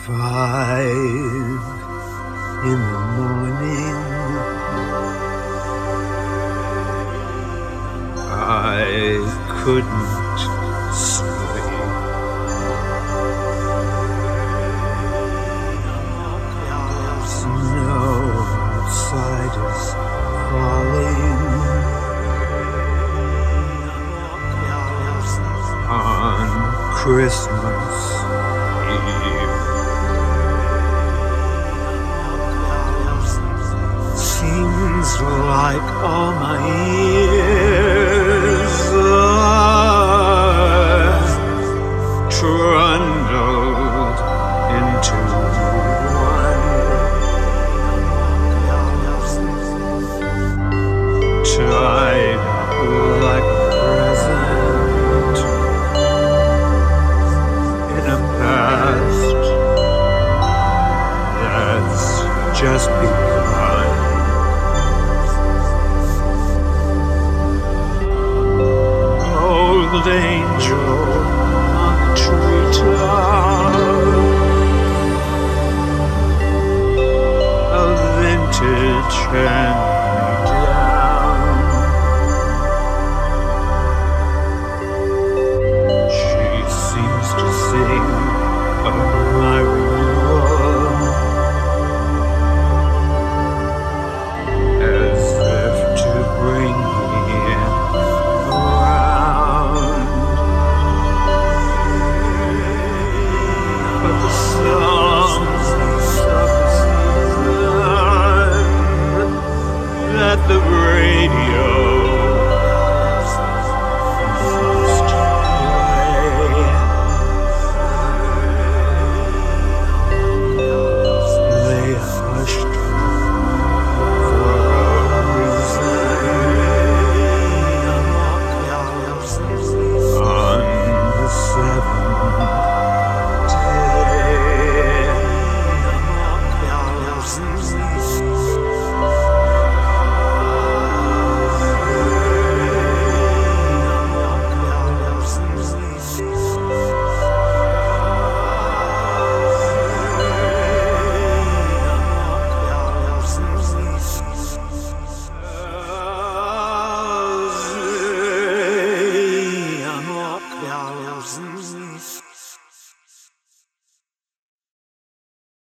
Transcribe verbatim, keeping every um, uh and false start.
Five in the morning, I couldn't sleep. Snow outside is falling on Christmas Eve. Seems like all my years are trundled into one. Tied up like a present in a past that's just begun. Old angel on the treetop, a vintage hand